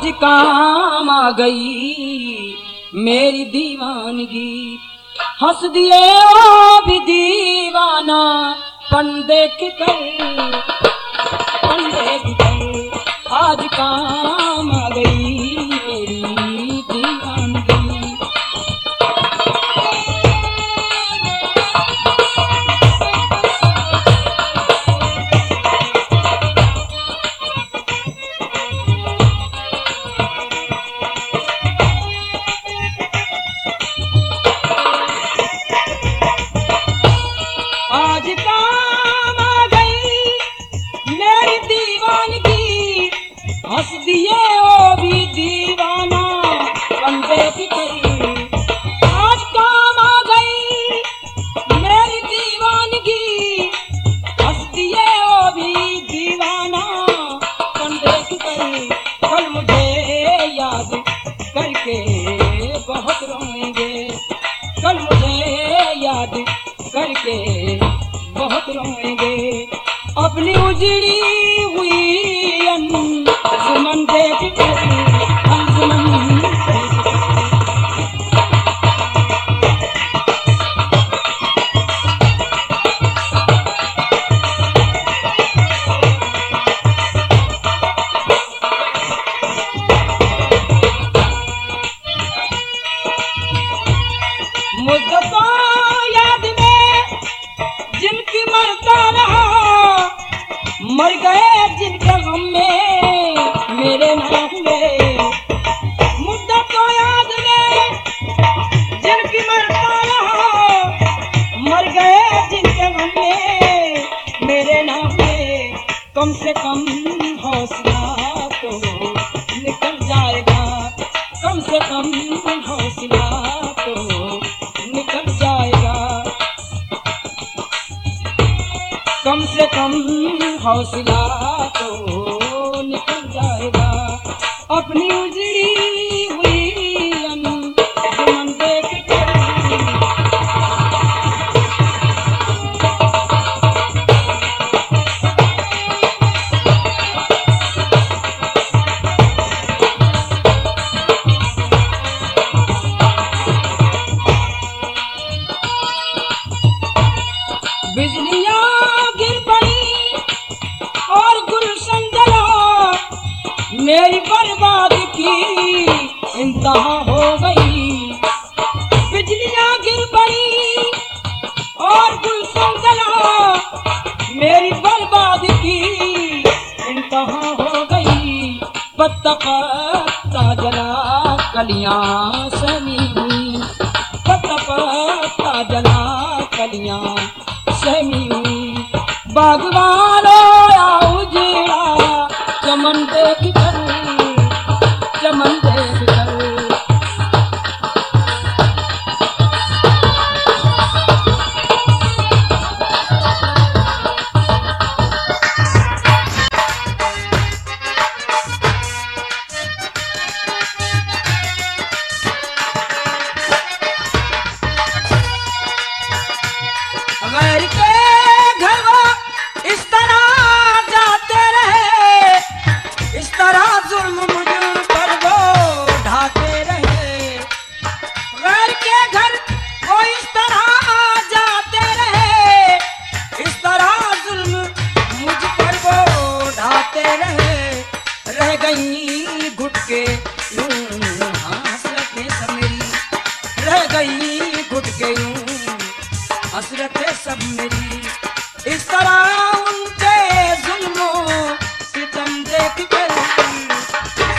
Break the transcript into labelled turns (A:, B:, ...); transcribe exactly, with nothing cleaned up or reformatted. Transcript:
A: काम आ गई मेरी दीवानगी। हंस दिए ओ भी दीवाना पन देख कर, पन देख कर आज काम आ गई मेरी दीवानगी। आज काम आ गई मेरी दीवानगी। हंस दिए ओ भी दीवाना बंदे की कर। आज काम आ गई मेरी दीवानगी। हंस दिए ओ भी दीवाना बंदे की कर। कल मुझे याद करके बहुत रोएंगे, कल मुझे याद करके बहुत रोएंगे। अपनी उजड़ी हुई अंजुमन देख कर, अंजुमन देख कर। मुझको याद में जिनकी मरता रहा, मर गए जिनके गम में मेरे ना हुए। मुद्दा तो याद में जिनकी मरता रहा, मर गए जिनके गम में मेरे ना हुए। कम से कम हौसला तो निकल जाएगा, कम से कम हौसला तो निकल जाएगा, कम से कम हौसला तो निकल जाएगा। अपनी उजड़ी हुई अंजुमन देख कर, बिजलियां गिर पड़ी और गुलशन जला, मेरी बर्बादी की इंतहा हो गई। बिजलियां गिर पड़ी और गुलशन जला, मेरी बर्बादी की इंतहा हो गई। पत्ता पत्ता जला कलियां सहमी हुई, पत्ता पत्ता जला कलियां सहमी हुई। बागवानों या उजड़ा चमन देख कर, चमन देख कर। गैर के घर वो इस तरह जाते रहे, इस तरह जुल्म मुझ पर वो ढाते रहे। गैर के घर वो इस तरह जाते रहे, इस तरह जुल्म मुझ पर वो ढाते रहे। रह गई घुट के यूं हसरतें सब मेरी, रह गई घुट के यूं हसरतें सब मेरी। इस तरह उनके जुल्मों सितम देख कर